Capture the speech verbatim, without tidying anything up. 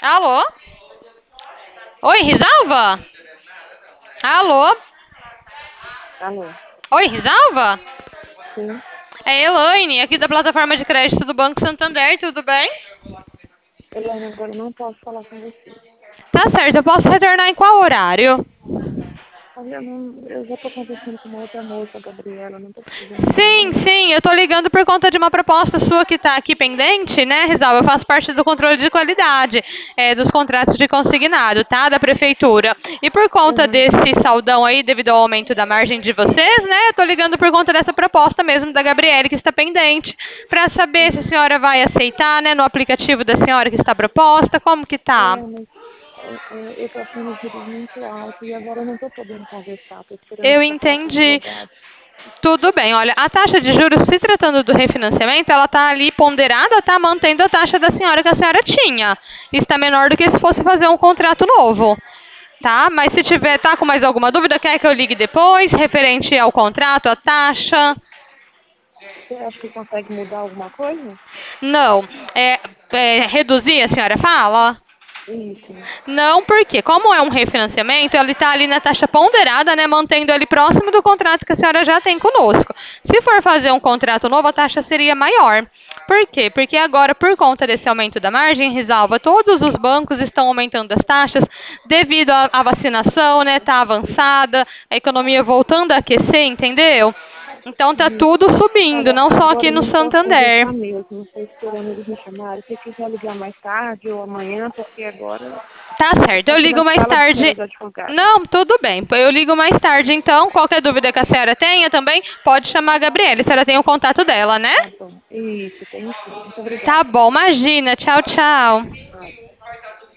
Alô? Oi, Risalva? Alô? Alô, Oi, Risalva? sim. É Elaine, aqui da plataforma de crédito do Banco Santander, tudo bem? Helena, agora eu não posso falar com você. Tá certo, eu posso retornar em qual horário? Olha, eu, não, eu já estou conversando com uma outra moça, a Gabriela, não estou precisando mais Sim, não. sim, eu tô ligando por conta de uma proposta sua que tá aqui pendente, né, Risalva? Eu faço parte do controle de qualidade é, dos contratos de consignado, tá? Da prefeitura. E por conta Uhum. desse saldão aí, devido ao aumento da margem de vocês, né, eu tô ligando por conta dessa proposta mesmo da Gabriele que está pendente, pra saber se a Uhum. senhora vai aceitar, né, no aplicativo da senhora que está proposta, como que tá? É, mas é, é, eu estou achando os juros muito altos e agora eu não estou podendo conversar, estou esperando Eu passar com o entendi. advogado. Tudo bem, olha, a taxa de juros, se tratando do refinanciamento, ela está ali ponderada, tá mantendo a taxa da senhora que a senhora tinha. Está menor do que se fosse fazer um contrato novo, tá? Mas se tiver, tá com mais alguma dúvida, quer que eu ligue depois, referente ao contrato, à taxa? Você acha que consegue mudar alguma coisa? Não. É, é, reduzir, a senhora fala? Isso. Não, porque como é um refinanciamento, ele está ali na taxa ponderada, né, mantendo ele próximo do contrato que a senhora já tem conosco. Se for fazer um contrato novo, a taxa seria maior. Por quê? Porque agora, por conta desse aumento da margem, Risalva, todos os bancos estão aumentando as taxas devido à à vacinação, né, tá avançada, a economia voltando a aquecer, entendeu? Então tá Uhum. tudo subindo, Olha, não só agora aqui eu no não posso Santander. conversar mesmo, estou esperando eles me chamarem. Se quiser ligar mais tarde ou amanhã, porque agora Tá eu certo, estou eu aqui na ligo mais sala de espera tarde. do advogado. Não, tudo bem. Eu ligo mais tarde, então. Qualquer dúvida que a senhora tenha também, pode chamar a Gabriela. A senhora tem o contato dela, né? Tá bom. Isso, tenho sim. Muito Tá obrigada. bom, imagina. Tchau, tchau.